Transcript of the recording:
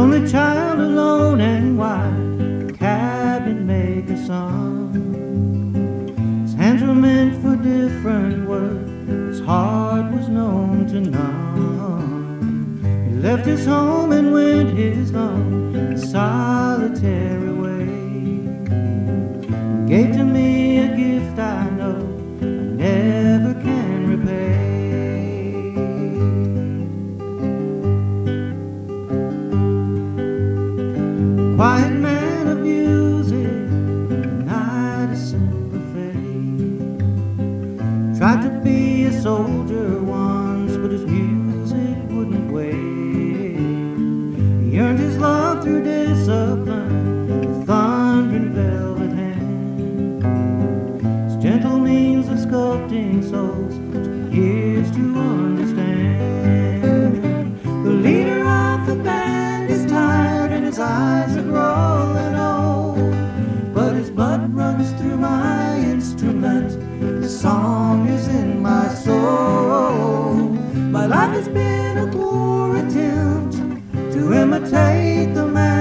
Only child alone and white, cabinet maker son. His hands were meant for different work, his heart was known to none. He left his home and went his lone, solitary way. He gave to me a gift I know I never can repay. Quiet man of music, night of sympathy. Tried to be a soldier once, but his music wouldn't wait. He earned his love through discipline, with thundering velvet hand. His gentle means of sculpting souls took years to understand. The leader of the band is tired and his eyes are growing old, but his blood runs through my instrument, his song is in my soul. My life has been a poor attempt to imitate the man